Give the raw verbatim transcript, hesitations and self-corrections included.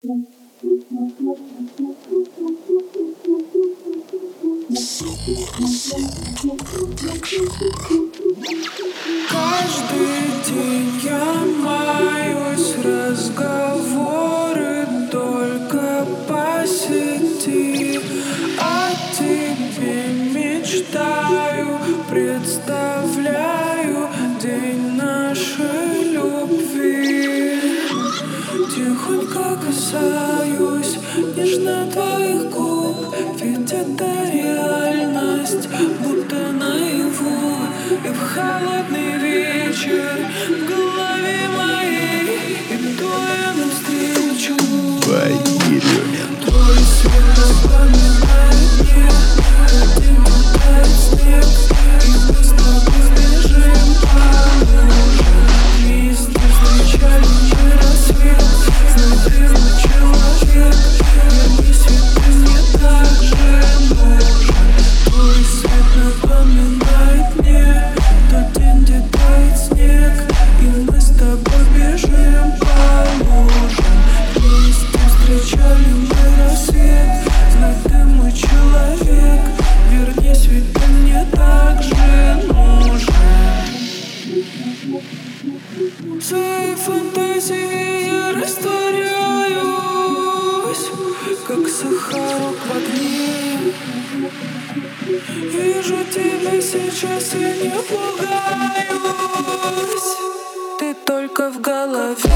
Каждый день я маюсь, разговоры только по сети. О тебе мечтаю, представляю день нашей любви. Тихонько касаюсь нежно твоих губ, ведь это реальность, будто наяву. И в холодный вечер в голове моей иду я навстречу. Твой свет напоминает мне, где тает снег, и мы с тобой бежим по лужам. Вместе встречали мы рассвет, знакомый человек, вернись, ведь ты мне так же нужен. Твой свет напоминает мне тот день, где тает снег, и мы с тобой бежим по лужам. Вместе встречали мы рассвет, знакомый человек, вернись, ведь ты мне так же нужен. В своей фантазии я растворяюсь, как сахарок в огне. Вижу тебя сейчас и не пугаюсь, ты только в голове.